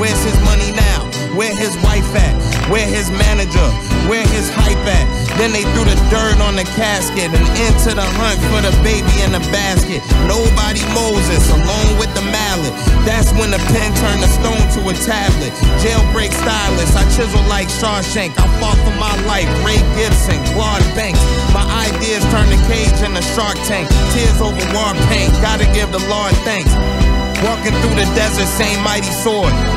Where's his money now? Where his wife at? Where his manager? Where his hype at? Then they threw the dirt on the casket and into the hunt for the baby in the basket. Nobody Moses, alone with the mallet. That's when the pen turned the stone to a tablet. Jailbreak stylist, I chisel like Shawshank. I fought for my life, Ray Gibson, Claude Banks. My ideas turn the cage in the Shark Tank. Tears over war paint, gotta give the Lord thanks. Walking through the desert, same mighty sword.